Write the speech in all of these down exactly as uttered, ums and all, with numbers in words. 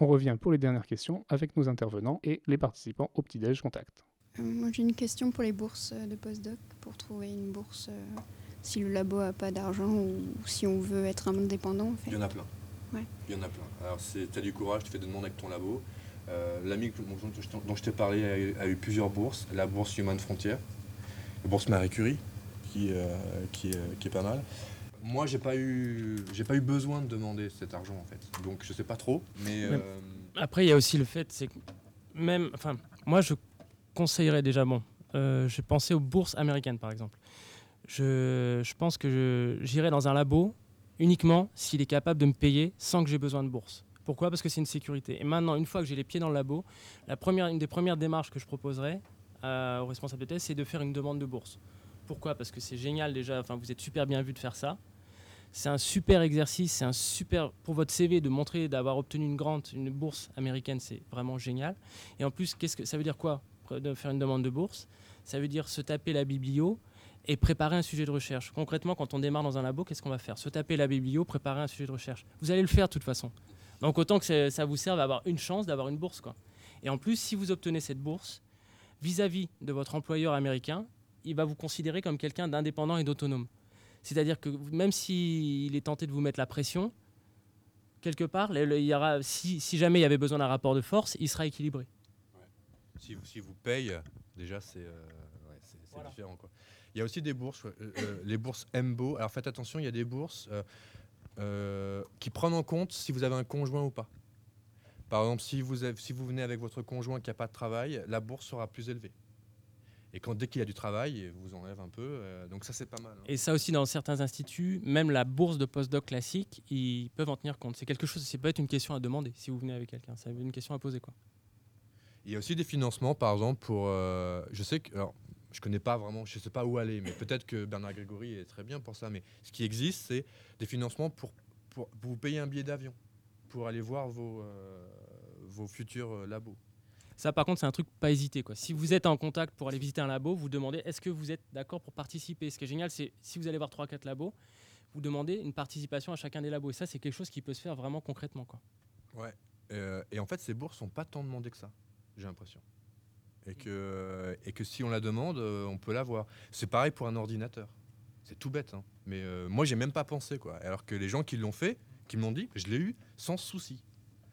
On revient pour les dernières questions avec nos intervenants et les participants au petit-déj contact. Euh, moi j'ai une question pour les bourses de postdoc, pour trouver une bourse euh, si le labo n'a pas d'argent ou si on veut être indépendant en fait. Il y en a plein. Ouais. Il y en a plein. Alors tu as du courage, tu fais des demandes avec ton labo. Euh, L'ami dont je t'ai parlé a eu, a eu plusieurs bourses. La bourse Human Frontier, la bourse Marie Curie, qui, euh, qui, est, qui est pas mal. Moi, j'ai pas eu, j'ai pas eu besoin de demander cet argent en fait. Donc je sais pas trop, mais. mais euh... Après, il y a aussi le fait, c'est que même, enfin, moi, je conseillerais déjà, bon, euh, je pensais aux bourses américaines par exemple. Je, je pense que je, j'irai dans un labo uniquement s'il est capable de me payer sans que j'ai besoin de bourse. Pourquoi ? Parce que c'est une sécurité. Et maintenant, une fois que j'ai les pieds dans le labo, la première, une des premières démarches que je proposerais euh, aux responsables de thèse, c'est de faire une demande de bourse. Pourquoi ? Parce que c'est génial déjà, enfin, vous êtes super bien vu de faire ça. C'est un super exercice, c'est un super pour votre C V de montrer d'avoir obtenu une grante, une bourse américaine, c'est vraiment génial. Et en plus, qu'est-ce que ça veut dire quoi de faire une demande de bourse ? Ça veut dire se taper la biblio et préparer un sujet de recherche. Concrètement, quand on démarre dans un labo, qu'est-ce qu'on va faire ? Se taper la biblio, préparer un sujet de recherche. Vous allez le faire de toute façon. Donc autant que ça vous serve à avoir une chance d'avoir une bourse, quoi. Et en plus, si vous obtenez cette bourse, vis-à-vis de votre employeur américain, il va vous considérer comme quelqu'un d'indépendant et d'autonome. C'est-à-dire que même s'il est tenté de vous mettre la pression, quelque part, il y aura, si, si jamais il y avait besoin d'un rapport de force, il sera équilibré. Ouais. Si, si vous paye, déjà c'est, euh, ouais, c'est, c'est voilà. Différent, quoi. Il y a aussi des bourses, euh, euh, les bourses M B O. Alors faites attention, il y a des bourses euh, euh, qui prennent en compte si vous avez un conjoint ou pas. Par exemple, si vous, avez, si vous venez avec votre conjoint qui n'a pas de travail, la bourse sera plus élevée. Et quand, dès qu'il y a du travail, il vous enlève un peu. Euh, donc ça, c'est pas mal. Hein. Et ça aussi, dans certains instituts, même la bourse de postdoc classique, ils peuvent en tenir compte. C'est quelque chose, ça peut être une question à demander si vous venez avec quelqu'un. C'est une question à poser, quoi. Il y a aussi des financements, par exemple, pour... Euh, je sais que... Alors, je connais pas vraiment, je sais pas où aller, mais peut-être que Bernard Grégory est très bien pour ça. Mais ce qui existe, c'est des financements pour, pour, pour vous payer un billet d'avion, pour aller voir vos, euh, vos futurs labos. Ça, par contre, c'est un truc pas hésiter, quoi. Si vous êtes en contact pour aller visiter un labo, vous demandez est-ce que vous êtes d'accord pour participer. Ce qui est génial, c'est si vous allez voir trois quatre labos, vous demandez une participation à chacun des labos. Et ça, c'est quelque chose qui peut se faire vraiment concrètement, quoi. Ouais. Euh, et en fait, ces bourses sont pas tant demandées que ça, j'ai l'impression. Et que, et que si on la demande, on peut l'avoir. C'est pareil pour un ordinateur. C'est tout bête, hein. Mais euh, moi, j'ai même pas pensé, quoi. Alors que les gens qui l'ont fait, qui me l'ont dit, je l'ai eu sans souci.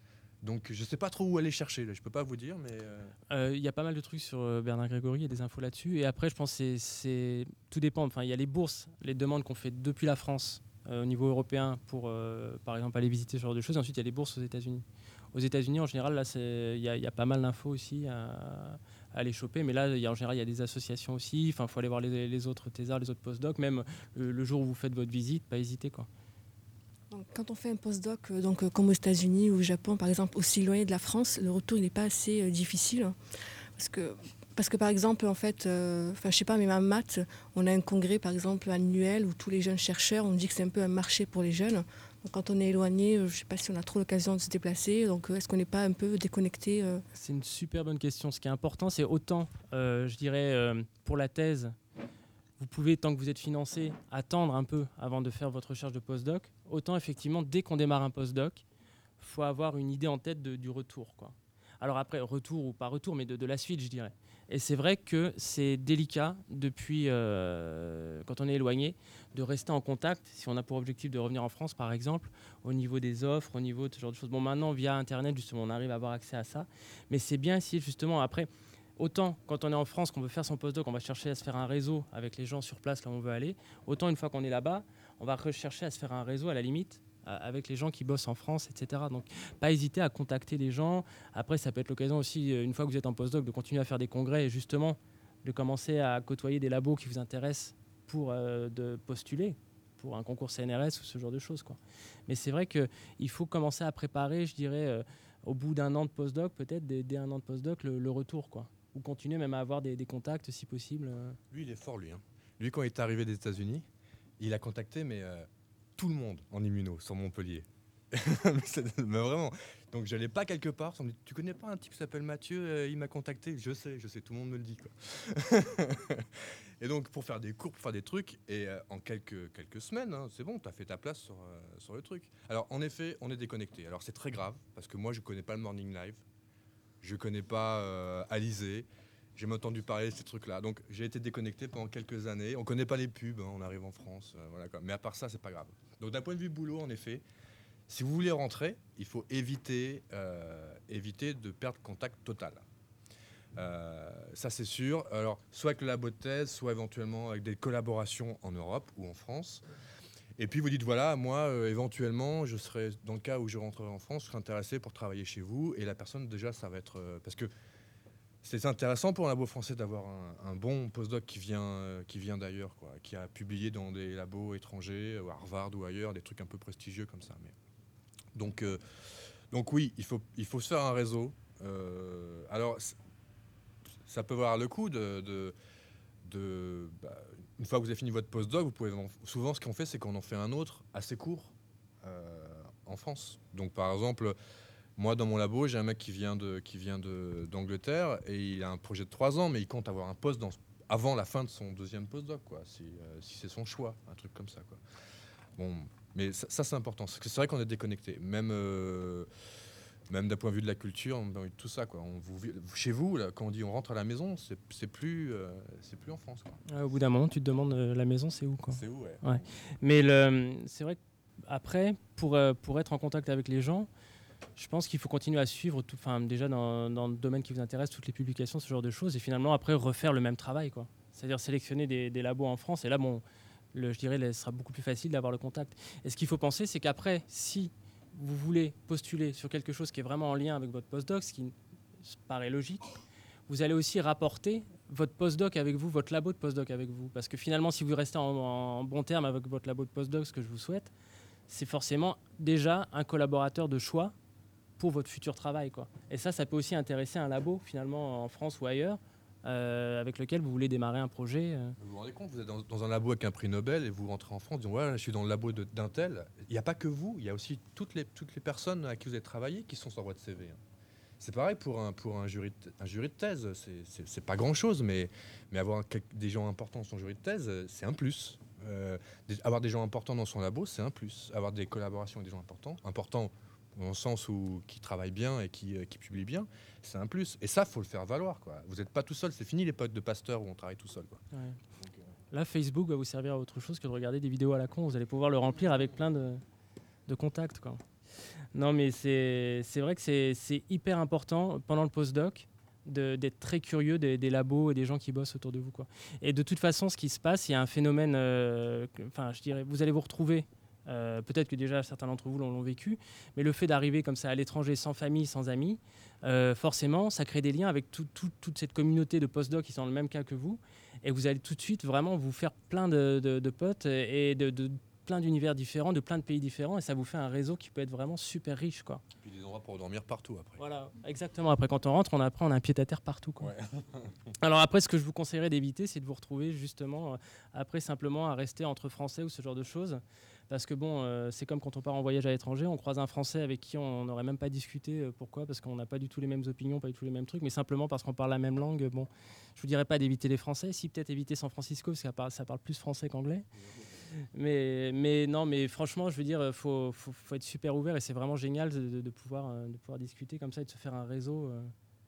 Donc je sais pas trop où aller chercher, là. Je peux pas vous dire, mais... Il euh... euh, y a pas mal de trucs sur euh, Bernard Grégory, il y a des infos là-dessus. Et après, je pense que c'est, c'est... tout dépend. Enfin, il y a les bourses, les demandes qu'on fait depuis la France euh, au niveau européen pour, euh, par exemple, aller visiter ce genre de choses. Et ensuite, il y a les bourses aux États-Unis. Aux États-Unis, en général, là, il y, y a pas mal d'infos aussi à, à aller choper. Mais là, y a, en général, il y a des associations aussi. Enfin, il faut aller voir les, les autres thésards, les autres postdocs. Même le, le jour où vous faites votre visite, pas hésiter, quoi. Donc, quand on fait un postdoc, euh, donc, euh, comme aux États-Unis ou au Japon, par exemple, aussi loin de la France, le retour n'est pas assez euh, difficile. Hein, parce que, parce que, par exemple, en fait, euh, je sais pas, mais en maths, on a un congrès, par exemple, annuel où tous les jeunes chercheurs, on dit que c'est un peu un marché pour les jeunes. Donc, quand on est éloigné, je ne sais pas si on a trop l'occasion de se déplacer. Donc, est-ce qu'on n'est pas un peu déconnecté euh... C'est une super bonne question. Ce qui est important, c'est autant, euh, je dirais, euh, pour la thèse, vous pouvez, tant que vous êtes financé, attendre un peu avant de faire votre recherche de postdoc. Autant, effectivement, dès qu'on démarre un postdoc, il faut avoir une idée en tête de, du retour, quoi. Alors après, retour ou pas retour, mais de, de la suite, je dirais. Et c'est vrai que c'est délicat, depuis, euh, quand on est éloigné, de rester en contact, si on a pour objectif de revenir en France, par exemple, au niveau des offres, au niveau de ce genre de choses. Bon, maintenant, via Internet, justement, on arrive à avoir accès à ça. Mais c'est bien essayer, justement, après... Autant quand on est en France, qu'on veut faire son postdoc, on va chercher à se faire un réseau avec les gens sur place là où on veut aller. Autant une fois qu'on est là-bas, on va rechercher à se faire un réseau à la limite avec les gens qui bossent en France, et cetera. Donc pas hésiter à contacter les gens. Après, ça peut être l'occasion aussi, une fois que vous êtes en postdoc, de continuer à faire des congrès et justement de commencer à côtoyer des labos qui vous intéressent pour euh, de postuler pour un concours C N R S ou ce genre de choses, quoi. Mais c'est vrai qu'il faut commencer à préparer, je dirais, euh, au bout d'un an de postdoc, peut-être dès, dès un an de postdoc, le, le retour, quoi. Ou continuer même à avoir des, des contacts si possible. Lui, il est fort, lui. Hein. Lui, quand il est arrivé des États-Unis, il a contacté mais, euh, tout le monde en immuno sur Montpellier. mais, c'est- mais vraiment. Donc j'allais pas quelque part. On me dit, tu connais pas un type qui s'appelle Mathieu, euh, il m'a contacté. Je sais, je sais, tout le monde me le dit, quoi. Et donc pour faire des cours, pour faire des trucs, et euh, en quelques, quelques semaines, hein, c'est bon, tu as fait ta place sur, euh, sur le truc. Alors en effet, on est déconnecté. Alors c'est très grave, parce que moi je connais pas le Morning Live, je connais pas euh, Alizé, j'ai même entendu parler de ces trucs-là. Donc j'ai été déconnecté pendant quelques années. On connaît pas les pubs, hein, on arrive en France, euh, voilà, quoi. Mais à part ça, c'est pas grave. Donc d'un point de vue boulot, en effet, si vous voulez rentrer, il faut éviter, euh, éviter de perdre contact total. Euh, ça c'est sûr. Alors soit avec le labo de thèse, soit éventuellement avec des collaborations en Europe ou en France. Et puis vous dites voilà, moi euh, éventuellement je serais, dans le cas où je rentrerai en France, je serais intéressé pour travailler chez vous. Et la personne déjà ça va être euh, parce que c'est intéressant pour un labo français d'avoir un, un bon postdoc qui vient, euh, qui vient d'ailleurs, quoi, qui a publié dans des labos étrangers, ou à Harvard ou ailleurs, des trucs un peu prestigieux comme ça. Mais... Donc, euh, donc oui, il faut, il faut se faire un réseau. Euh, alors, ça peut valoir le coup de... de, de bah, une fois que vous avez fini votre postdoc, vous pouvez, souvent ce qu'on fait, c'est qu'on en fait un autre assez court euh, en France. Donc par exemple... Moi, dans mon labo, j'ai un mec qui vient, de, qui vient de, d'Angleterre et il a un projet de trois ans, mais il compte avoir un poste dans, avant la fin de son deuxième postdoc, quoi, si, euh, si c'est son choix, un truc comme ça, quoi. Bon, mais ça, ça c'est important. C'est, c'est vrai qu'on est déconnecté, même, euh, même d'un point de vue de la culture, tout ça, quoi. On, vous, chez vous, là, quand on dit on rentre à la maison, c'est, c'est, plus, euh, c'est plus en France, quoi. Euh, au bout d'un moment, tu te demandes euh, la maison, c'est où, quoi. C'est où, ouais. Ouais. Mais le, c'est vrai qu'après, pour, euh, pour être en contact avec les gens, je pense qu'il faut continuer à suivre, tout, déjà dans, dans le domaine qui vous intéresse, toutes les publications, ce genre de choses, et finalement après refaire le même travail, quoi. C'est-à-dire sélectionner des, des labos en France, et là, bon, le, je dirais, ce sera beaucoup plus facile d'avoir le contact. Et ce qu'il faut penser, c'est qu'après, si vous voulez postuler sur quelque chose qui est vraiment en lien avec votre postdoc, ce qui paraît logique, vous allez aussi rapporter votre postdoc avec vous, votre labo de postdoc avec vous. Parce que finalement, si vous restez en, en bon terme avec votre labo de postdoc, ce que je vous souhaite, c'est forcément déjà un collaborateur de choix pour votre futur travail, quoi. Et ça, ça peut aussi intéresser un labo, finalement, en France ou ailleurs, euh, avec lequel vous voulez démarrer un projet. Euh. Vous vous rendez compte, vous êtes dans, dans un labo avec un prix Nobel et vous rentrez en France, disant ouais, je suis dans le labo de, d'un tel. Il n'y a pas que vous, il y a aussi toutes les, toutes les personnes à qui vous avez travaillé qui sont sur votre C V. Hein. C'est pareil pour un, pour un, jury, de, un jury de thèse, c'est, c'est, c'est pas grand-chose, mais, mais avoir quelques, des gens importants dans son jury de thèse, c'est un plus. Euh, des, avoir des gens importants dans son labo, c'est un plus. Avoir des collaborations avec des gens importants, importants dans le sens où qui travaillent bien et qui, euh, qui publient bien, c'est un plus. Et ça, faut le faire valoir, quoi. Vous n'êtes pas tout seul, c'est fini les potes de Pasteur où on travaille tout seul, quoi. Ouais. Donc, euh... Là, Facebook va vous servir à autre chose que de regarder des vidéos à la con. Vous allez pouvoir le remplir avec plein de, de contacts, quoi. Non, mais c'est, c'est vrai que c'est, c'est hyper important pendant le postdoc de, d'être très curieux des, des labos et des gens qui bossent autour de vous, quoi. Et de toute façon, ce qui se passe, il y a un phénomène, euh, enfin, je dirais, vous allez vous retrouver. Euh, peut-être que déjà certains d'entre vous l'ont, l'ont vécu, mais le fait d'arriver comme ça à l'étranger sans famille, sans amis, euh, forcément, ça crée des liens avec tout, tout, toute cette communauté de postdocs qui sont dans le même cas que vous, et vous allez tout de suite vraiment vous faire plein de, de, de potes et de, de plein d'univers différents, de plein de pays différents, et ça vous fait un réseau qui peut être vraiment super riche, quoi. Et puis des endroits pour dormir partout après. Voilà, exactement. Après, quand on rentre, on apprend, on a un pied-à-terre partout, quoi. Ouais. Alors après, ce que je vous conseillerais d'éviter, c'est de vous retrouver justement, euh, après simplement à rester entre Français ou ce genre de choses. Parce que bon, euh, c'est comme quand on part en voyage à l'étranger, on croise un Français avec qui on n'aurait même pas discuté. Euh, pourquoi ? Parce qu'on n'a pas du tout les mêmes opinions, pas du tout les mêmes trucs, mais simplement parce qu'on parle la même langue. Bon, je vous dirais pas d'éviter les Français, si peut-être éviter San Francisco, parce que ça parle, ça parle plus français qu'anglais. Mais, mais non, mais franchement, je veux dire, faut, faut, faut être super ouvert et c'est vraiment génial de, de, de, pouvoir, de pouvoir discuter comme ça et de se faire un réseau. Euh.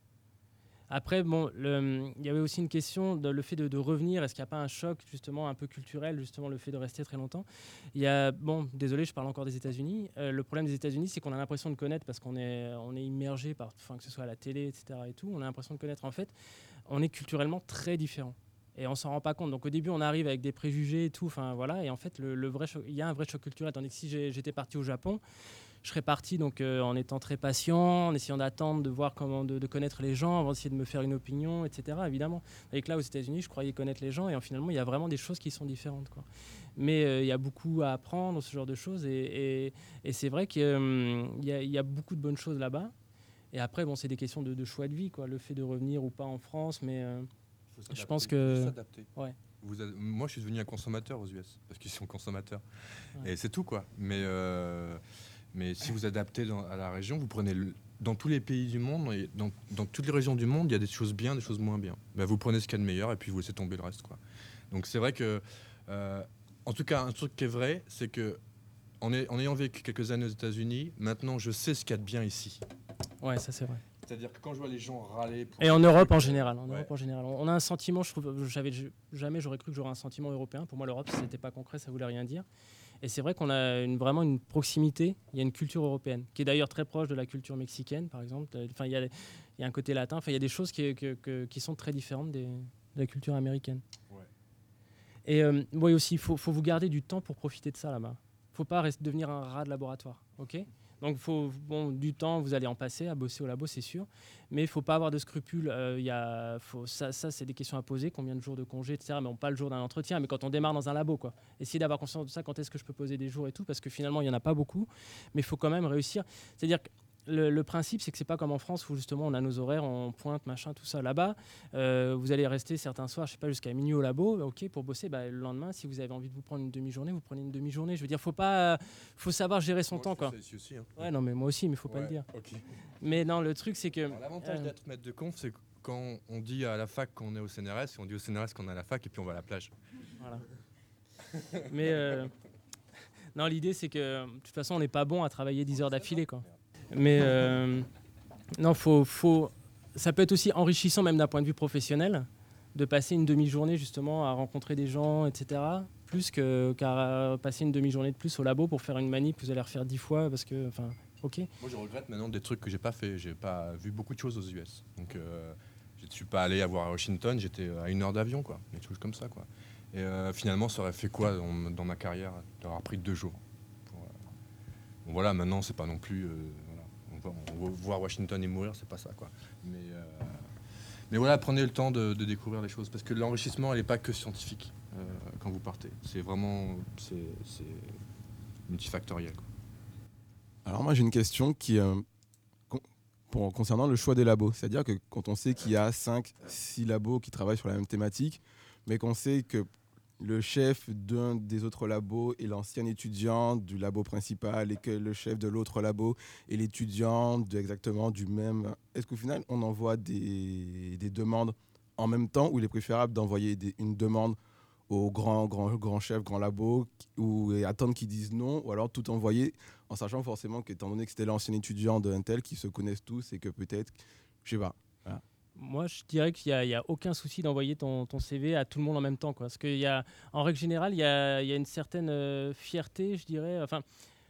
Après, bon, il y avait aussi une question de le fait de, de revenir. Est-ce qu'il n'y a pas un choc justement un peu culturel, justement le fait de rester très longtemps ? Il y a, bon, désolé, je parle encore des États-Unis. Euh, le problème des États-Unis, c'est qu'on a l'impression de connaître parce qu'on est, on est immergé par, enfin, que ce soit à la télé, et cetera. Et tout, on a l'impression de connaître. En fait, on est culturellement très différents. Et on s'en rend pas compte. Donc au début, on arrive avec des préjugés et tout. Enfin voilà. Et en fait, le, le vrai choc, il y a un vrai choc culturel. Tandis que si j'ai, j'étais parti au Japon, je serais parti donc euh, en étant très patient, en essayant d'attendre, de voir comment, de, de connaître les gens, avant d'essayer de me faire une opinion, et cetera. Évidemment. Et que là, aux États-Unis, je croyais connaître les gens, et finalement, il y a vraiment des choses qui sont différentes, quoi. Mais euh, il y a beaucoup à apprendre, ce genre de choses, et, et, et c'est vrai qu'il euh, y, a, y a beaucoup de bonnes choses là-bas. Et après, bon, c'est des questions de, de choix de vie, quoi. Le fait de revenir ou pas en France, mais euh, je pense que ouais. Vous avez, moi, je suis devenu un consommateur aux U S parce qu'ils sont consommateurs, ouais. Et c'est tout, quoi. Mais euh, Mais si vous adaptez dans, à la région, vous prenez le, dans tous les pays du monde, et dans, dans toutes les régions du monde, il y a des choses bien, des choses moins bien. Ben, vous prenez ce qu'il y a de meilleur et puis vous laissez tomber le reste, quoi. Donc c'est vrai que, euh, en tout cas, un truc qui est vrai, c'est que en, est, en ayant vécu quelques années aux États-Unis, maintenant je sais ce qu'il y a de bien ici. Ouais, ça c'est vrai. C'est-à-dire que quand je vois les gens râler pour Et en Europe en euh, général, en ouais. Europe en général, on a un sentiment. Je trouve, j'avais jamais j'aurais cru que j'aurais un sentiment européen. Pour moi, l'Europe, c'était pas concret, ça voulait rien dire. Et c'est vrai qu'on a une, vraiment une proximité. Il y a une culture européenne qui est d'ailleurs très proche de la culture mexicaine, par exemple. Enfin, il y a, il y a un côté latin. Enfin, il y a des choses qui, que, que, qui sont très différentes des, de la culture américaine. Ouais. Et euh, oui aussi, il faut, faut vous garder du temps pour profiter de ça là-bas. Il ne faut pas rester, devenir un rat de laboratoire, ok ? Donc, faut, bon, du temps, vous allez en passer à bosser au labo, c'est sûr. Mais il ne faut pas avoir de scrupules. Euh, y a, faut, ça, ça c'est des questions à poser. Combien de jours de congé, et cetera. Mais on, pas le jour d'un entretien, mais quand on démarre dans un labo, quoi. Essayez d'avoir conscience de ça. Quand est-ce que je peux poser des jours et tout ? Parce que finalement, il n'y en a pas beaucoup. Mais il faut quand même réussir. C'est-à-dire que le, le principe, c'est que ce n'est pas comme en France où justement on a nos horaires, on pointe, machin, tout ça. Là-bas, euh, vous allez rester certains soirs, je sais pas, jusqu'à minuit au labo, ok, pour bosser. Bah, le lendemain, si vous avez envie de vous prendre une demi-journée, vous prenez une demi-journée. Je veux dire, faut pas, faut savoir gérer son Moi, temps, je fais quoi. ça ici aussi, hein. Ouais, non, mais moi aussi, mais faut pas Ouais, le dire. ok. Mais non, le truc, c'est que Alors, l'avantage euh, d'être maître de conf, c'est que quand on dit à la fac qu'on est au C N R S, on dit au C N R S qu'on est à la fac et puis on va à la plage. voilà. Mais euh, non, l'idée, c'est que de toute façon, on n'est pas bon à travailler dix heures d'affilée, quoi. Mais euh, non, faut, faut, ça peut être aussi enrichissant, même d'un point de vue professionnel, de passer une demi-journée justement à rencontrer des gens, et cetera. Plus que, qu'à passer une demi-journée de plus au labo pour faire une manip que vous allez refaire dix fois parce que, enfin, ok. Moi, je regrette maintenant des trucs que j'ai pas fait. J'ai pas vu beaucoup de choses aux U S. Donc, euh, je ne suis pas allé à voir à Washington. J'étais à une heure d'avion, quoi. Des trucs comme ça, quoi. Et euh, finalement, ça aurait fait quoi dans, dans ma carrière d'avoir pris deux jours. Pour, euh... Bon, voilà, maintenant, c'est pas non plus. Euh, voilà. on, va, on va voir Washington et mourir, c'est pas ça, quoi. Mais, euh, mais voilà, prenez le temps de, de découvrir les choses parce que l'enrichissement, elle n'est pas que scientifique euh, quand vous partez. C'est vraiment, c'est, c'est multifactoriel, quoi. Alors moi j'ai une question qui euh, con- pour, concernant le choix des labos. C'est-à-dire que quand on sait qu'il y a cinq, six labos qui travaillent sur la même thématique, mais qu'on sait que le chef d'un des autres labos est l'ancien étudiant du labo principal et que le chef de l'autre labo est l'étudiant de, exactement du même... Est-ce qu'au final on envoie des, des demandes en même temps ou il est préférable d'envoyer des, une demande au grand, grand, grand chef, grand labo, ou et attendre qu'ils disent non, ou alors tout envoyer, en sachant forcément qu'étant donné que c'était l'ancien étudiant de Intel, qui se connaissent tous et que peut-être, je sais pas. Voilà. Moi, je dirais qu'il n'y a, a aucun souci d'envoyer ton, ton C V à tout le monde en même temps, quoi. Parce qu'il y a, en règle générale, il y a, il y a une certaine euh, fierté, je dirais. Enfin,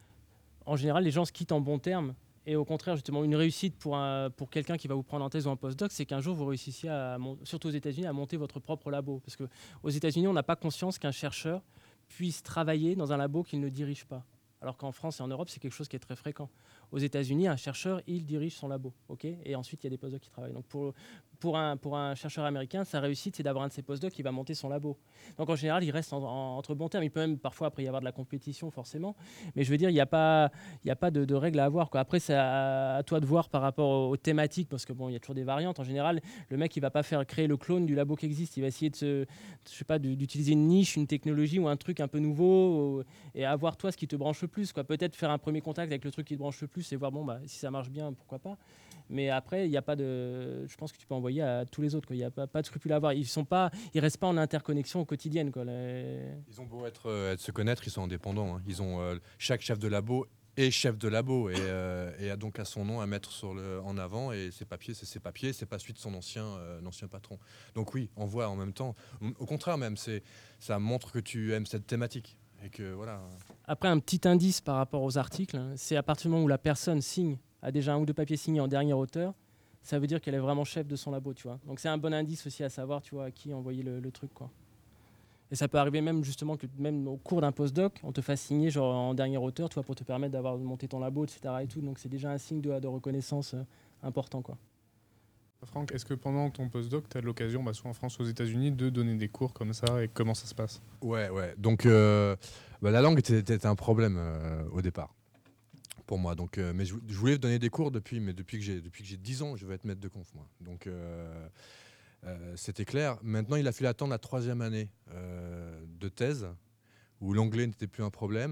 en général, les gens se quittent en bons termes. Et au contraire, justement, une réussite pour, un, pour quelqu'un qui va vous prendre en thèse ou en postdoc, c'est qu'un jour, vous réussissiez, à, surtout aux États-Unis, à monter votre propre labo. Parce qu'aux États-Unis, on n'a pas conscience qu'un chercheur puisse travailler dans un labo qu'il ne dirige pas. Alors qu'en France et en Europe, c'est quelque chose qui est très fréquent. Aux États-Unis, un chercheur, il dirige son labo, ok ? Et ensuite, il y a des postdocs qui travaillent. Donc, pour, pour, un, pour un chercheur américain, sa réussite, c'est d'avoir un de ses postdocs qui va monter son labo. Donc, en général, il reste en, en, entre bons termes. Il peut même parfois après y avoir de la compétition, forcément. Mais je veux dire, il n'y a pas, il n'y a pas de, de règles à avoir, quoi. Après, c'est à, à toi de voir par rapport aux, aux thématiques, parce que bon, il y a toujours des variantes. En général, le mec, il va pas faire créer le clone du labo qui existe. Il va essayer de se, je sais pas, d'utiliser une niche, une technologie ou un truc un peu nouveau, ou, et avoir toi ce qui te branche le plus, quoi. Peut-être faire un premier contact avec le truc qui te branche le plus et voir bon bah si ça marche bien, pourquoi pas. Mais après, il n'y a pas de, je pense que tu peux envoyer à tous les autres, quoi. Il n'y a pas, pas de scrupules à avoir. Ils sont pas, ils restent pas en interconnexion quotidienne, quoi. Les... Ils ont beau être, euh, être se connaître, ils sont indépendants, hein. Ils ont euh, chaque chef de labo est chef de labo et, euh, et a donc à son nom à mettre sur le, en avant, et ses papiers, c'est ses papiers, c'est pas celui de son ancien, euh, ancien patron. Donc oui, envoie en même temps. Au contraire même, c'est, ça montre que tu aimes cette thématique. Et que, voilà. Après, un petit indice par rapport aux articles, hein, c'est à partir du moment où la personne signe, a déjà un ou deux papiers signés en dernière auteur, ça veut dire qu'elle est vraiment chef de son labo, tu vois. Donc c'est un bon indice aussi à savoir, tu vois, à qui envoyer le, le truc, quoi. Et ça peut arriver même justement que même au cours d'un postdoc, on te fasse signer genre en dernière auteur, tu vois, pour te permettre d'avoir monté ton labo, et cetera. Et tout. Donc c'est déjà un signe de, de reconnaissance euh, important, quoi. Franck, est-ce que pendant ton postdoc, tu as l'occasion, bah, soit en France ou aux États-Unis, de donner des cours comme ça et comment ça se passe ? Ouais, ouais. Donc euh, bah, la langue était, était un problème euh, au départ pour moi. Donc, euh, mais je, je voulais donner des cours depuis, mais depuis que j'ai depuis que j'ai dix ans, je veux être maître de conf, moi. Donc euh, euh, c'était clair. Maintenant, il a fallu attendre la troisième année euh, de thèse où l'anglais n'était plus un problème.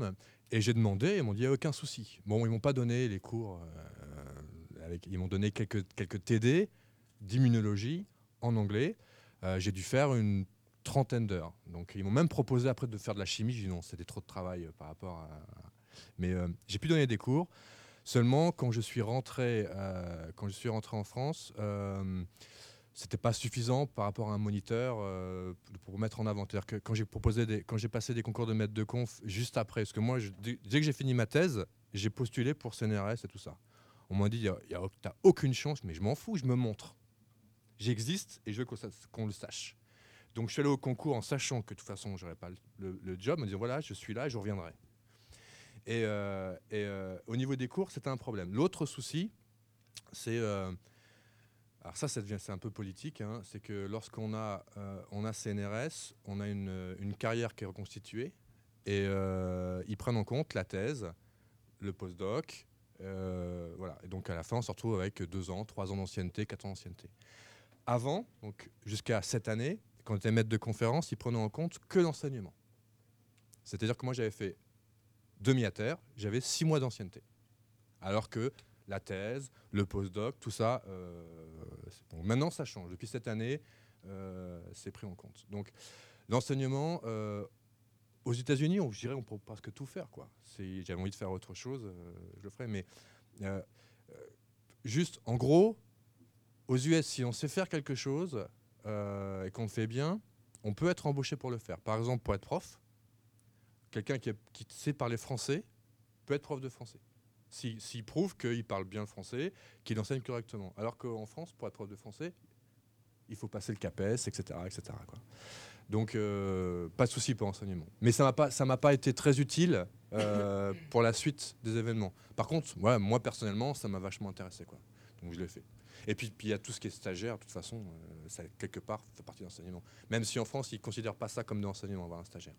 Et j'ai demandé, ils m'ont dit, il n'y a aucun souci. Bon, ils m'ont pas donné les cours, euh, avec, ils m'ont donné quelques, quelques T D d'immunologie en anglais. Euh, j'ai dû faire une trentaine d'heures. Donc ils m'ont même proposé après de faire de la chimie. J'ai dit non, c'était trop de travail euh, par rapport à... Mais euh, j'ai pu donner des cours. Seulement, quand je suis rentré, euh, quand je suis rentré en France, euh, c'était pas suffisant par rapport à un moniteur euh, pour mettre en avant. C'est-à-dire que quand j'ai proposé des, quand j'ai passé des concours de maître de conf juste après, parce que moi, je, dès que j'ai fini ma thèse, j'ai postulé pour C N R S et tout ça. On m'a dit, t'as aucune chance, mais je m'en fous, je me montre. J'existe et je veux qu'on, qu'on le sache. Donc je suis allé au concours en sachant que de toute façon, j'aurais pas le, le, le job, en me disant voilà, je suis là et je reviendrai. Et, euh, et euh, au niveau des cours, c'était un problème. L'autre souci, c'est euh, alors ça, ça devient, c'est un peu politique, hein, c'est que lorsqu'on a, euh, on a C N R S, on a une, une carrière qui est reconstituée et euh, ils prennent en compte la thèse, le postdoc, euh, voilà. Et donc à la fin, on se retrouve avec deux ans, trois ans d'ancienneté, quatre ans d'ancienneté. Avant, donc jusqu'à cette année, quand j'étais maître de conférence, ils prenaient en compte que l'enseignement. C'est-à-dire que moi, j'avais fait demi à terre, j'avais six mois d'ancienneté. Alors que la thèse, le postdoc, tout ça, euh, bon, maintenant ça change. Depuis cette année, euh, c'est pris en compte. Donc l'enseignement, euh, aux États-Unis, on, je dirais, on peut presque tout faire, quoi. Si j'avais envie de faire autre chose, euh, je le ferais. Mais euh, euh, juste, en gros, aux U S, si on sait faire quelque chose euh, et qu'on le fait bien, on peut être embauché pour le faire. Par exemple, pour être prof, quelqu'un qui, a, qui sait parler français peut être prof de français. S'il si, si prouve qu'il parle bien le français, qu'il enseigne correctement. Alors qu'en France, pour être prof de français, il faut passer le CAPES, et cetera et cetera quoi. Donc, euh, pas de souci pour l'enseignement. Mais ça ne m'a pas été très utile euh, pour la suite des événements. Par contre, ouais, moi, personnellement, ça m'a vachement intéressé, quoi. Donc, je l'ai fait. Et puis, il y a tout ce qui est stagiaire, de toute façon, euh, ça, quelque part, fait partie de l'enseignement. Même si en France, ils ne considèrent pas ça comme de l'enseignement, avoir un stagiaire.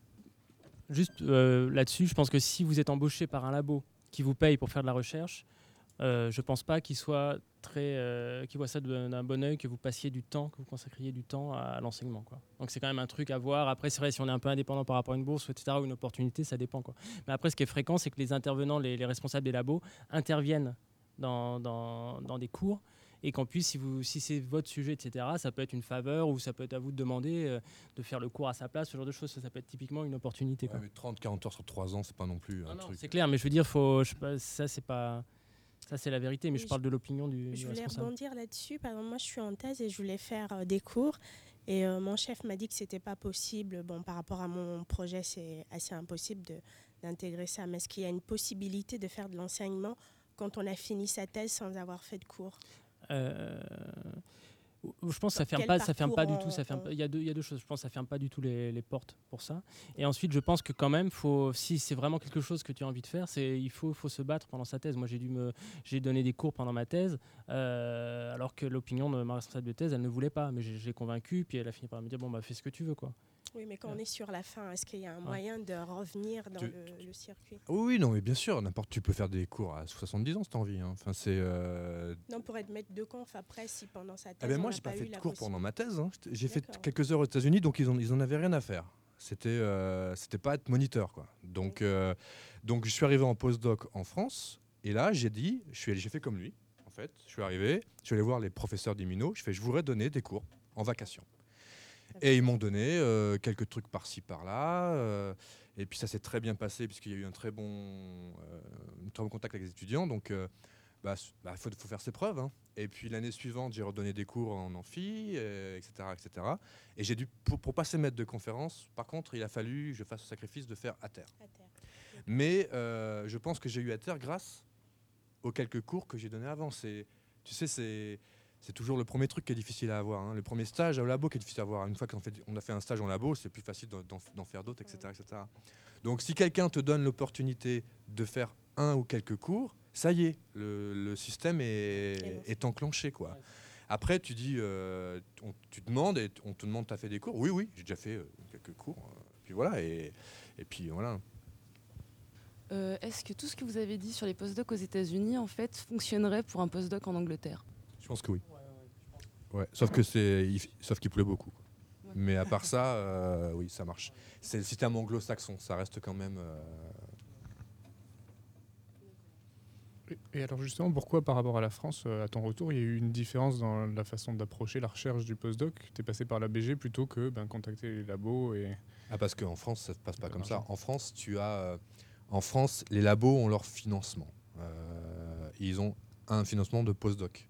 Juste euh, là-dessus, je pense que si vous êtes embauché par un labo qui vous paye pour faire de la recherche, euh, je ne pense pas qu'il soit très, euh, qu'il voit ça d'un bon œil que vous passiez du temps, que vous consacriez du temps à, à l'enseignement, quoi. Donc c'est quand même un truc à voir. Après, c'est vrai, si on est un peu indépendant par rapport à une bourse, et cetera, ou une opportunité, ça dépend, quoi. Mais après, ce qui est fréquent, c'est que les intervenants, les, les responsables des labos, interviennent dans, dans, dans des cours. Et qu'en plus, si, vous, si c'est votre sujet, et cetera, ça peut être une faveur ou ça peut être à vous de demander euh, de faire le cours à sa place, ce genre de choses. Ça, ça peut être typiquement une opportunité. Ouais, trente à quarante heures sur trois ans, c'est pas non plus non, un non, truc. C'est clair, mais je veux dire, faut, je sais pas, ça, c'est pas... Ça, c'est la vérité, mais je, je parle de l'opinion du, je du voulais responsable. rebondir là-dessus. Par exemple, moi, je suis en thèse et je voulais faire euh, des cours. Et euh, mon chef m'a dit que c'était pas possible. Bon, par rapport à mon projet, c'est assez impossible de, d'intégrer ça. Mais est-ce qu'il y a une possibilité de faire de l'enseignement quand on a fini sa thèse sans avoir fait de cours ? Euh, je pense que ça ferme Quel pas, ça ferme pas du en, tout. Ça ferme. en... Il y a deux, il y a deux choses. Je pense que ça ferme pas du tout les, les portes pour ça. Et ensuite, je pense que quand même, faut, si c'est vraiment quelque chose que tu as envie de faire, c'est, il faut, faut se battre pendant sa thèse. Moi, j'ai dû me, j'ai donné des cours pendant ma thèse, euh, alors que l'opinion de ma responsable de thèse, elle ne voulait pas. Mais j'ai, j'ai convaincu, puis elle a fini par me dire bon bah fais ce que tu veux, quoi. Oui, mais quand on est sur la fin, est-ce qu'il y a un moyen de revenir dans tu, le, le circuit ? Oui, non, mais bien sûr, n'importe. Tu peux faire des cours à soixante-dix ans si tu as envie. Hein. Enfin, c'est. Euh... Non, pour être maître de conf après, si pendant sa thèse. Eh ben moi, on j'ai pas pas fait eu de la cours pendant ma thèse. Hein. J'ai fait D'accord. quelques heures aux États-Unis, donc ils en, ils en avaient rien à faire. C'était, euh, c'était pas être moniteur, quoi. Donc, euh, donc, je suis arrivé en postdoc en France, et là, j'ai dit, je suis, j'ai fait comme lui. En fait, je suis arrivé, je suis allé voir les professeurs d'immuno. Je fais, je voudrais donner des cours en vacation. Et ils m'ont donné euh, quelques trucs par-ci, par-là. Euh, et puis ça s'est très bien passé puisqu'il y a eu un très bon, euh, un très bon contact avec les étudiants. Donc, euh, bah, bah, faut, faut faire ses preuves. Hein. Et puis l'année suivante, j'ai redonné des cours en amphi, euh, et cetera, et cetera. Et j'ai dû, pour, pour passer maître de conférence, par contre, il a fallu que je fasse le sacrifice de faire à terre. À terre. Mais euh, je pense que j'ai eu à terre grâce aux quelques cours que j'ai donnés avant. C'est, tu sais, c'est... C'est toujours le premier truc qui est difficile à avoir. Hein. Le premier stage au labo qui est difficile à avoir. Une fois qu'on fait, on a fait un stage en labo, c'est plus facile d'en, d'en faire d'autres, et cetera, et cetera. Donc si quelqu'un te donne l'opportunité de faire un ou quelques cours, ça y est, le, le système est, est enclenché, quoi. Après, tu dis, euh, on, tu demandes et on te demande, tu as fait des cours ? Oui, oui, j'ai déjà fait euh, quelques cours. Euh, puis voilà, et, et puis voilà. Euh, est-ce que tout ce que vous avez dit sur les postdocs aux États-Unis, en fait, fonctionnerait pour un postdoc en Angleterre ? Je pense que oui. Ouais, sauf que c'est, il, sauf qu'il pleut beaucoup. Ouais. Mais à part ça, euh, oui, ça marche. C'est le système anglo-saxon, ça reste quand même. Euh, Et alors justement, pourquoi par rapport à la France, euh, à ton retour, il y a eu une différence dans la façon d'approcher la recherche du postdoc? Tu es passé par la B G plutôt que ben, contacter les labos et... Ah, parce qu'en France, ça ne se passe pas De comme ça. l'argent. En France, tu as, euh, en France, les labos ont leur financement. Euh, ils ont un financement de postdoc.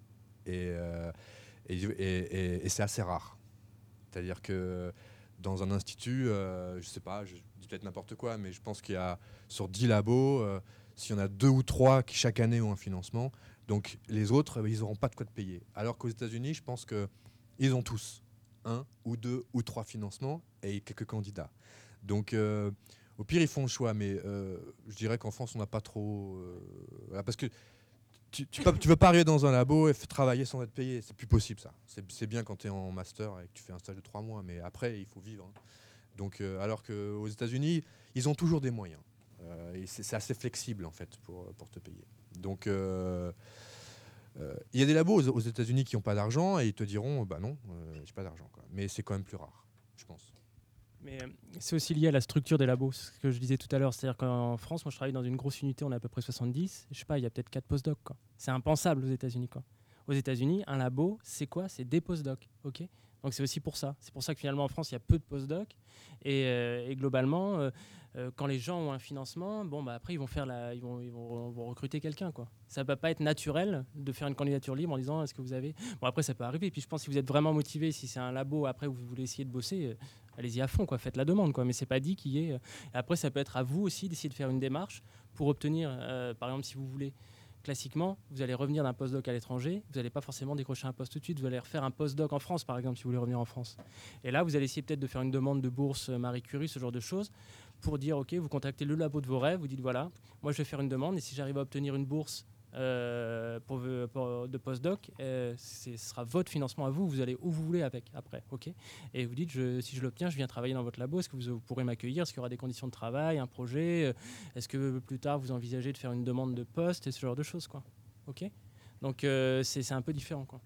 Et, euh, et, et, et- et c'est assez rare. C'est-à-dire que dans un institut, euh, je sais pas, je dis peut-être n'importe quoi, mais je pense qu'il y a sur dix labos, euh, s'il y en a deux ou trois qui chaque année ont un financement, donc les autres, euh, ils n'auront pas de quoi te payer. Alors qu'aux États-Unis, je pense qu'ils ont tous un ou deux ou trois financements et quelques candidats. Donc euh, au pire, ils font le choix, mais euh, je dirais qu'en France, on n'a pas trop... euh, voilà, parce que tu ne veux pas arriver dans un labo et f- travailler sans être payé. C'est plus possible, ça. C'est c'est bien quand tu es en master et que tu fais un stage de trois mois, mais après, il faut vivre. hein. Donc, euh, alors qu'aux États-Unis, ils ont toujours des moyens. Euh, et c'est c'est assez flexible, en fait, pour, pour te payer. Donc, euh, euh, il y a des labos aux, aux États-Unis qui n'ont pas d'argent et ils te diront bah non, euh, j'ai pas d'argent. quoi. Mais c'est quand même plus rare, je pense. Mais euh, c'est aussi lié à la structure des labos, ce que je disais tout à l'heure. C'est-à-dire qu'en France, moi je travaille dans une grosse unité, on est à peu près soixante-dix. Je sais pas, il y a peut-être quatre postdocs. quoi. C'est impensable aux États-Unis. quoi. Aux États-Unis, un labo, c'est quoi? C'est des postdocs. ok Donc c'est aussi pour ça. C'est pour ça que finalement en France, il y a peu de postdocs. Et, euh, et globalement, euh, euh, quand les gens ont un financement, bon, bah, après ils vont, faire la, ils vont, ils vont, vont recruter quelqu'un. quoi. Ça ne va pas être naturel de faire une candidature libre en disant est-ce que vous avez. Bon, après ça peut arriver. Et puis je pense que si vous êtes vraiment motivé, si c'est un labo, après vous voulez essayer de bosser. euh, Allez-y à fond, quoi. Faites la demande, quoi. Mais c'est pas dit qu'il y ait. euh, Après, ça peut être à vous aussi d'essayer de faire une démarche pour obtenir, euh, par exemple, si vous voulez, classiquement, vous allez revenir d'un postdoc à l'étranger, vous n'allez pas forcément décrocher un poste tout de suite, vous allez refaire un postdoc en France, par exemple, si vous voulez revenir en France. Et là, vous allez essayer peut-être de faire une demande de bourse euh, Marie Curie, ce genre de choses, pour dire, ok, vous contactez le labo de vos rêves, vous dites, voilà, moi je vais faire une demande, et si j'arrive à obtenir une bourse euh, pour, pour- de postdoc, euh, c'est- ce sera votre financement à vous, vous allez où vous voulez avec après, ok. Et vous dites, je, si je l'obtiens, je viens travailler dans votre labo, est-ce que vous, vous pourrez m'accueillir, est-ce qu'il y aura des conditions de travail, un projet, euh, est-ce que plus tard vous envisagez de faire une demande de poste et ce genre de choses, quoi. Ok. Donc euh, c'est c'est un peu différent, quoi.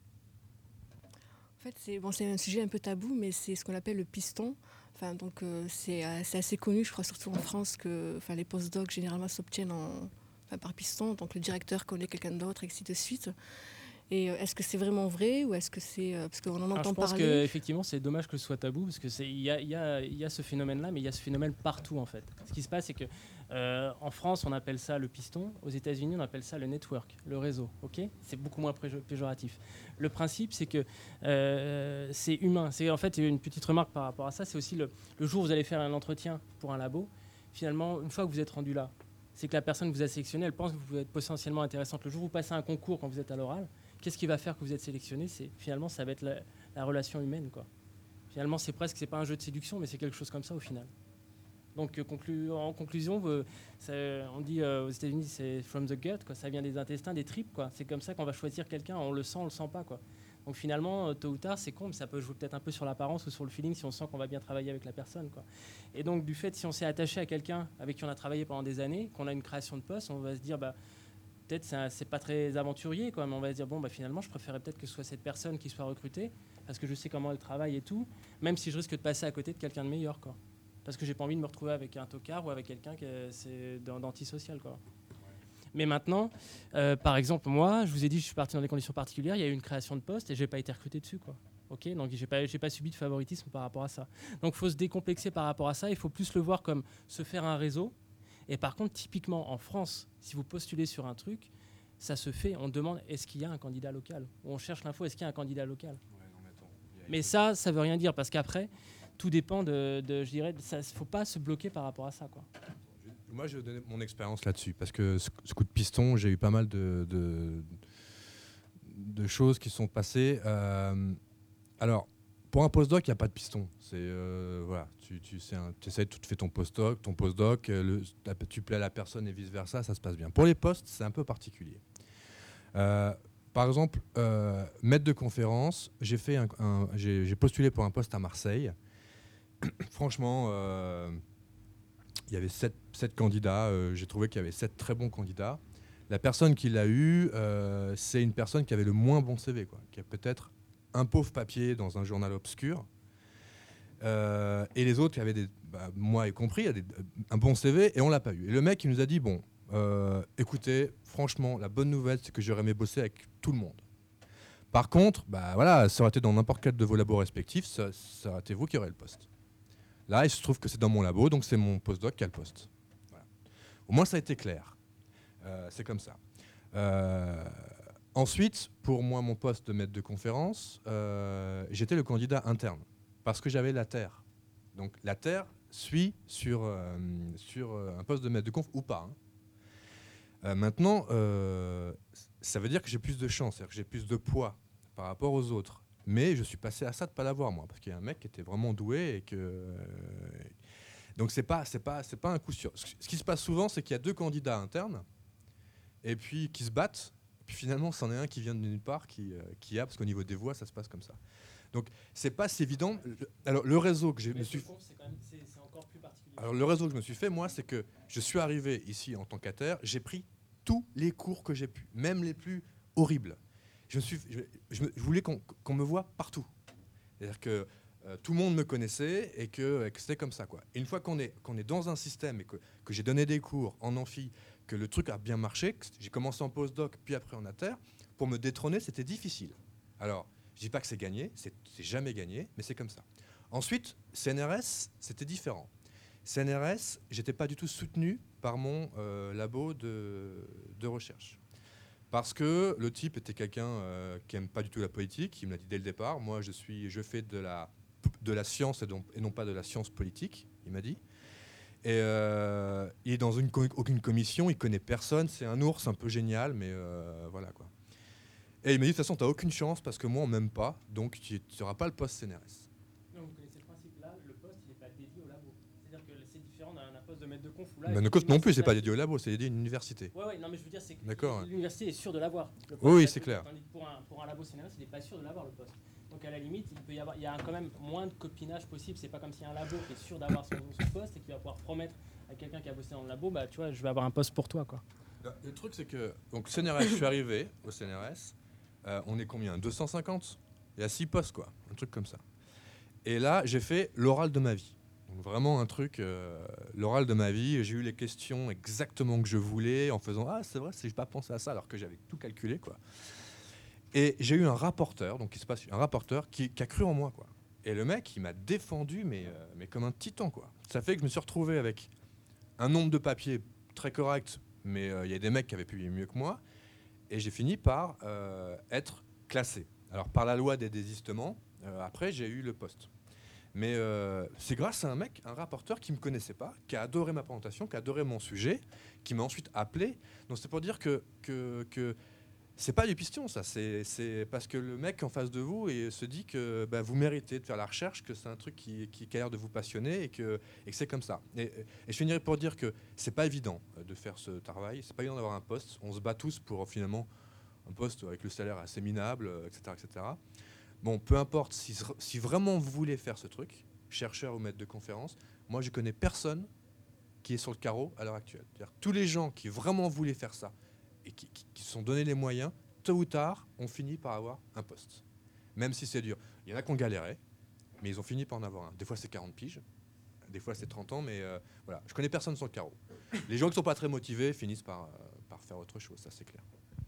En fait, c'est bon, c'est un sujet un peu tabou, mais c'est ce qu'on appelle le piston. Enfin, donc, euh, c'est euh, c'est assez connu, je crois, surtout en France, que enfin, les postdocs généralement s'obtiennent en, enfin, par piston. Donc, le directeur connaît quelqu'un d'autre, et ainsi de suite. Et euh, est-ce que c'est vraiment vrai ou est-ce que c'est. euh, parce qu'on en Alors, entend je pense parler. qu'effectivement, c'est dommage que ce soit tabou, parce qu'il y a, y a- y a ce phénomène-là, mais il y a ce phénomène partout, en fait. Ce qui se passe, c'est que euh, en France, on appelle ça le piston. Aux États-Unis, on appelle ça le network, le réseau. Ok, c'est beaucoup moins préjo- péjoratif. Le principe, c'est que euh, c'est humain. C'est en fait une petite remarque par rapport à ça. C'est aussi le, le jour où vous allez faire un entretien pour un labo. Finalement, une fois que vous êtes rendu là, c'est que la personne que vous a sélectionné, elle pense que vous pouvez être potentiellement intéressante. Le jour où vous passez un concours quand vous êtes à l'oral, qu'est-ce qui va faire que vous êtes sélectionné? C'est finalement ça va être la, la relation humaine, quoi. Finalement, c'est presque c'est pas un jeu de séduction, mais c'est quelque chose comme ça au final. Donc, euh, conclu- en conclusion, euh, ça- on dit euh, aux États-Unis, c'est from the gut, quoi. Ça vient des intestins, des tripes, quoi. C'est comme ça qu'on va choisir quelqu'un. On le sent, on le sent pas, quoi. Donc finalement, euh, tôt ou tard, c'est con, mais ça peut jouer peut-être un peu sur l'apparence ou sur le feeling si on sent qu'on va bien travailler avec la personne, quoi. Et donc, du fait, si on s'est attaché à quelqu'un avec qui on a travaillé pendant des années, qu'on a une création de poste, on va se dire, bah peut-être c'est, un- c'est pas très aventurier, quoi, mais on va se dire bon bah finalement je préférerais peut-être que ce soit cette personne qui soit recrutée parce que je sais comment elle travaille et tout, même si je risque de passer à côté de quelqu'un de meilleur, quoi. Parce que j'ai pas envie de me retrouver avec un tocard ou avec quelqu'un qui est, c'est d'an- d'antisocial, quoi. Mais maintenant, euh, par exemple moi, je vous ai dit je suis parti dans des conditions particulières, il y a eu une création de poste et j'ai pas été recruté dessus, quoi. Ok, donc j'ai pas j'ai pas subi de favoritisme par rapport à ça. Donc faut se décomplexer par rapport à ça, il faut plus le voir comme se faire un réseau. Et par contre, typiquement en France, si vous postulez sur un truc, ça se fait, on demande est-ce qu'il y a un candidat local? Ou on cherche l'info, est-ce qu'il y a un candidat local? Mais ça, ça veut rien dire, parce qu'après, tout dépend de, de je dirais, il ne faut pas se bloquer par rapport à ça, quoi. Moi, je vais donner mon expérience là-dessus, parce que ce, ce coup de piston, j'ai eu pas mal de, de, de choses qui sont passées. Euh, alors, pour un postdoc, il n'y a pas de piston. C'est euh, voilà, tu, tu, c'est un, tu essaies, tu te fais ton postdoc, ton postdoc, euh, le, la- tu plais à la personne et vice versa, ça se passe bien. Pour les postes, c'est un peu particulier. Euh, par exemple, euh, maître de conférence, j'ai fait, un, un- j'ai, j'ai postulé pour un poste à Marseille. Franchement, euh, il y avait sept, sept candidats. euh, j'ai trouvé qu'il y avait sept très bons candidats. La personne qui l'a eu, euh, c'est une personne qui avait le moins bon C V, quoi, qui a peut-être un pauvre papier dans un journal obscur. Euh, et les autres qui avaient, des, bah, moi y compris, a des- un bon C V et on l'a pas eu. Et le mec, il nous a dit, bon, euh, écoutez, franchement, la bonne nouvelle, c'est que j'aurais aimé bosser avec tout le monde. Par contre, bah voilà, ça aurait été dans n'importe quel de vos labos respectifs, ça, ça aurait été vous qui aurez le poste. Là, il se trouve que c'est dans mon labo, donc c'est mon postdoc qui a le poste. Voilà. Au moins, ça a été clair. Euh, c'est comme ça. Euh, ensuite, pour moi, mon poste de maître de conférence, euh, j'étais le candidat interne, parce que j'avais la terre. Donc la terre suit sur, euh, sur un poste de maître de conf ou pas. Hein. Euh, maintenant, euh, ça veut dire que j'ai plus de chance, c'est-à-dire que j'ai plus de poids par rapport aux autres. Mais je suis passé à ça de ne pas l'avoir, moi, parce qu'il y a un mec qui était vraiment doué et que... Euh, donc c'est pas, c'est pas, c'est pas un coup sûr. Ce qui se passe souvent, c'est qu'il y a deux candidats internes, et puis qui se battent, et puis finalement, c'en est un qui vient de nulle part, qui, euh, qui a, parce qu'au niveau des voix, ça se passe comme ça. Donc c'est pas si évident. Alors le réseau que j'ai me suis... Alors le réseau que je me suis fait, moi, c'est que je suis arrivé ici en tant qu'attaire, j'ai pris tous les cours que j'ai pu, même les plus horribles. Je, me suis, je, je, me, je voulais qu'on qu'on me voie partout. C'est-à-dire que euh, tout le monde me connaissait et que, que c'était comme ça, quoi. Et une fois qu'on est, qu'on est dans un système et que, que j'ai donné des cours en amphi, que le truc a bien marché, que j'ai commencé en postdoc, puis après en attaire, pour me détrôner, c'était difficile. Alors, je ne dis pas que c'est gagné, c'est jamais gagné, mais c'est comme ça. Ensuite, C N R S, c'était différent. C N R S, j'étais pas du tout soutenu par mon euh, labo de, de recherche. Parce que le type était quelqu'un euh, qui n'aime pas du tout la politique, il me l'a dit dès le départ. Moi, je, suis, je fais de la, de la science et, donc, et non pas de la science politique, il m'a dit. Et euh, il est dans une, aucune commission, il connaît personne, c'est un ours un peu génial, mais euh, voilà quoi. Et il m'a dit, de toute façon, tu n'as aucune chance parce que moi, on ne m'aime pas, donc tu n'auras pas le poste C N R S. Donc, vous connaissez le principe, là, le poste, il n'est pas dédié au labo. C'est-à-dire que c'est différent d'un poste de maître de conf. Là, Mais le poste non plus, c'est pas dédié au labo, c'est dédié à une université. Oui, ouais, non, mais je veux dire, c'est que D'accord, l'université est sûre de l'avoir. Oui, oui, c'est clair. Tandis que pour un, pour un labo C N R S, il n'est pas sûr de l'avoir, le poste. Donc, à la limite, il peut y avoir, il y a quand même moins de copinage possible. C'est pas comme s'il y a un labo qui est sûr d'avoir son, son poste et qui va pouvoir promettre à quelqu'un qui a bossé dans le labo, bah, tu vois, je vais avoir un poste pour toi, quoi. Le truc, c'est que, donc, C N R S, je suis arrivé au C N R S. Euh, on est combien? deux cent cinquante. Il y a six postes, quoi. Un truc comme ça. Et là, j'ai fait l'oral de ma vie. Donc vraiment un truc, euh, l'oral de ma vie. J'ai eu les questions exactement que je voulais en faisant « Ah, c'est vrai, je n'ai pas pensé à ça », alors que j'avais tout calculé, quoi. Et j'ai eu un rapporteur, donc il se passe un rapporteur qui, qui a cru en moi, quoi. Et le mec, il m'a défendu, mais, euh, mais comme un titan, quoi. Ça fait que je me suis retrouvé avec un nombre de papiers très correct, mais il euh, y a des mecs qui avaient publié mieux que moi. Et j'ai fini par euh, être classé. Alors, par la loi des désistements, euh, après, j'ai eu le poste. Mais euh, c'est grâce à un mec, un rapporteur qui ne me connaissait pas, qui a adoré ma présentation, qui a adoré mon sujet, qui m'a ensuite appelé. Donc, c'est pour dire que, que, que c'est pas du piston, ça. C'est, c'est parce que le mec en face de vous et se dit que bah, vous méritez de faire la recherche, que c'est un truc qui, qui, qui a l'air de vous passionner et que, et que c'est comme ça. Et, et je finirai pour dire que c'est pas évident de faire ce travail, c'est pas évident d'avoir un poste. On se bat tous pour finalement un poste avec le salaire assez minable, et cetera, et cetera. Bon, peu importe, si, si vraiment vous voulez faire ce truc, chercheur ou maître de conférence, moi je connais personne qui est sur le carreau à l'heure actuelle. C'est-à-dire tous les gens qui vraiment voulaient faire ça et qui, qui, qui se sont donné les moyens, tôt ou tard, ont fini par avoir un poste. Même si c'est dur. Il y en a qui ont galéré, mais ils ont fini par en avoir un. Des fois c'est quarante piges, des fois c'est trente ans, mais euh, voilà. Je connais personne sur le carreau. Les gens qui ne sont pas très motivés finissent par, euh, par faire autre chose, ça c'est clair.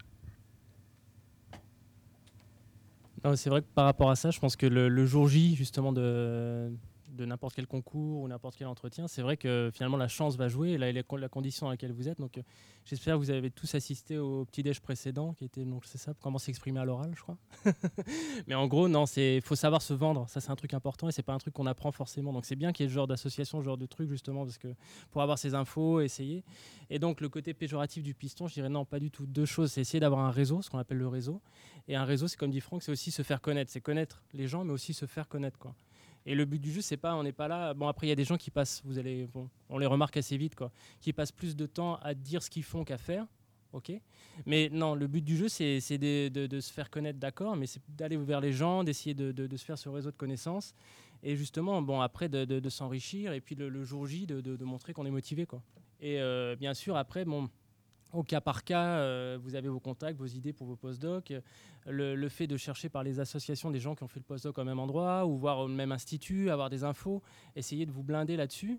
Non, c'est vrai que par rapport à ça, je pense que le, le jour J, justement, de, de n'importe quel concours ou n'importe quel entretien, c'est vrai que finalement la chance va jouer et la, la, la condition dans laquelle vous êtes. Donc, euh, j'espère que vous avez tous assisté au petit-déj précédent, qui était, donc, c'est ça, comment s'exprimer à l'oral, je crois. Mais en gros, non, il faut savoir se vendre. Ça, c'est un truc important et c'est pas un truc qu'on apprend forcément. Donc, c'est bien qu'il y ait ce genre d'association, ce genre de truc, justement, parce que pour avoir ces infos, essayer. Et donc, le côté péjoratif du piston, je dirais non, pas du tout. Deux choses, c'est essayer d'avoir un réseau, ce qu'on appelle le réseau. Et un réseau, c'est comme dit Franck, c'est aussi se faire connaître. C'est connaître les gens, mais aussi se faire connaître, quoi. Et le but du jeu, c'est pas, on n'est pas là. Bon, après, il y a des gens qui passent, vous allez, bon, on les remarque assez vite, quoi, qui passent plus de temps à dire ce qu'ils font qu'à faire. Ok. Mais non, le but du jeu, c'est, c'est de, de, de se faire connaître, d'accord, mais c'est d'aller vers les gens, d'essayer de, de, de se faire ce réseau de connaissances. Et justement, bon, après, de, de, de s'enrichir. Et puis le, le jour J, de, de, de montrer qu'on est motivé, quoi. Et euh, bien sûr, après, bon. Au cas par cas, euh, vous avez vos contacts, vos idées pour vos postdocs. Le, le fait de chercher par les associations des gens qui ont fait le postdoc au même endroit ou voir au même institut, avoir des infos, essayer de vous blinder là-dessus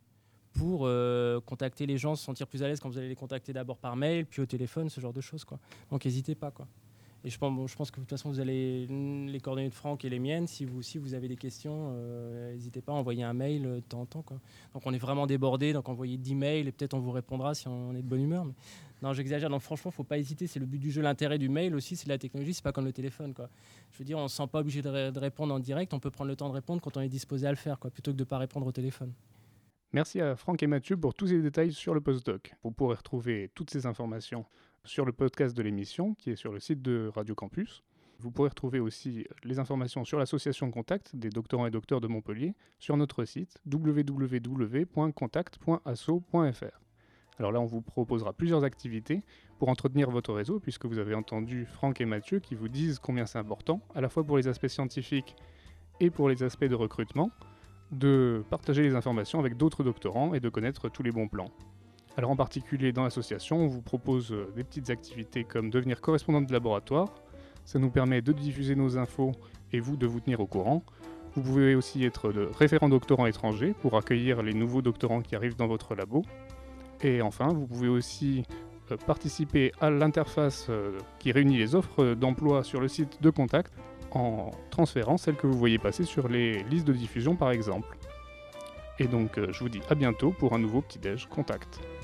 pour euh, contacter les gens, se sentir plus à l'aise quand vous allez les contacter d'abord par mail, puis au téléphone, ce genre de choses, quoi. Donc n'hésitez pas, quoi. Et je pense, bon, je pense que de toute façon, vous avez les coordonnées de Franck et les miennes. Si vous, si vous avez des questions, euh, n'hésitez pas à envoyer un mail de temps en temps, quoi. Donc on est vraiment débordé, donc envoyez dix mails et peut-être on vous répondra si on est de bonne humeur. Mais... Non, j'exagère. Donc franchement, faut pas hésiter. C'est le but du jeu. L'intérêt du mail aussi, c'est la technologie. C'est pas comme le téléphone, quoi. Je veux dire, on ne se sent pas obligé de, ré- de répondre en direct. On peut prendre le temps de répondre quand on est disposé à le faire, quoi, plutôt que de pas répondre au téléphone. Merci à Franck et Mathieu pour tous ces détails sur le postdoc. Vous pourrez retrouver toutes ces informations sur le podcast de l'émission qui est sur le site de Radio Campus. Vous pourrez retrouver aussi les informations sur l'association Contact des doctorants et docteurs de Montpellier sur notre site w w w point contact point asso point f r. Alors là, on vous proposera plusieurs activités pour entretenir votre réseau, puisque vous avez entendu Franck et Mathieu qui vous disent combien c'est important, à la fois pour les aspects scientifiques et pour les aspects de recrutement, de partager les informations avec d'autres doctorants et de connaître tous les bons plans. Alors en particulier dans l'association, on vous propose des petites activités comme devenir correspondant de laboratoire. Ça nous permet de diffuser nos infos et vous de vous tenir au courant. Vous pouvez aussi être de référent doctorant étranger pour accueillir les nouveaux doctorants qui arrivent dans votre labo. Et enfin, vous pouvez aussi euh, participer à l'interface euh, qui réunit les offres d'emploi sur le site de Contact en transférant celles que vous voyez passer sur les listes de diffusion par exemple. Et donc, euh, je vous dis à bientôt pour un nouveau petit déj Contact.